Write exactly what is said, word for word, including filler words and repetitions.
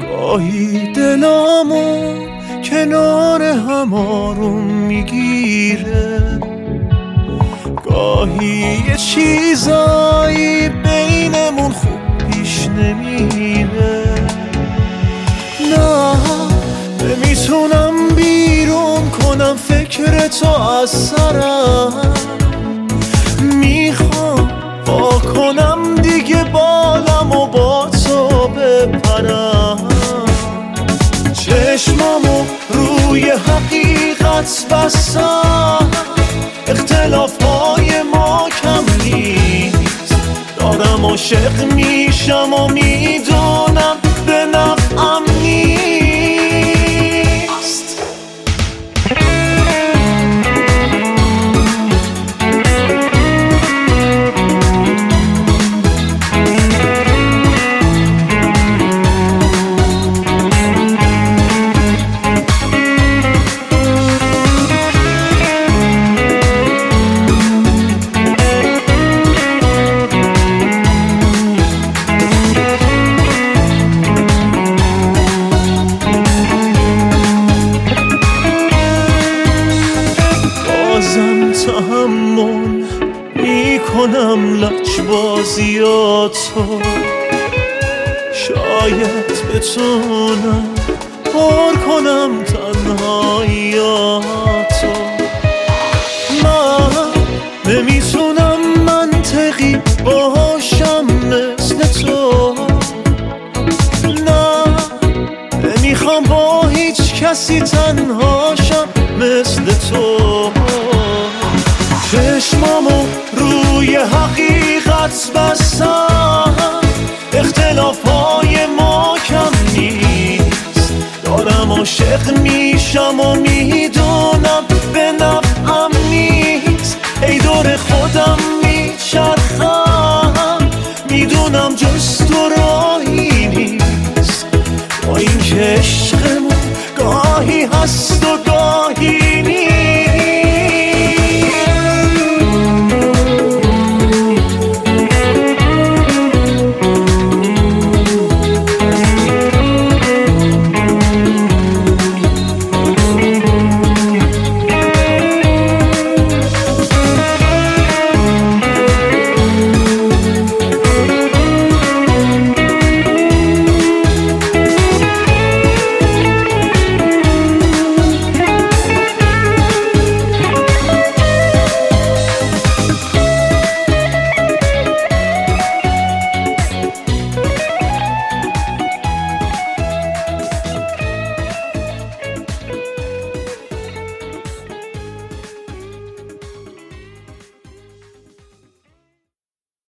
گاهی دلامو کنار هم آروم میگیره، گاهی یه چیزایی بینمون خوب پیش نمیره. نه نمیتونم بیرون کنم فکر تو از سرم، میخوام با کنم دیگه بالم و با تو بپرم. چشمامو روی حقیقت بستم، اختلاف های ما کم نیست، دارم عاشق میشم و میدونم به نفعم نیست. تحمل میکنم لجبازیاتو، شاید بتونم پر کنم تنهاییاتو. من نمیتونم منطقی باشم مثل تو، نه نمیخوام با هیچ کسی تنهاشم مثل تو. چشمامو روی حقیقت بستم، اختلاف های ما کم نیست، دارم عاشق میشم و می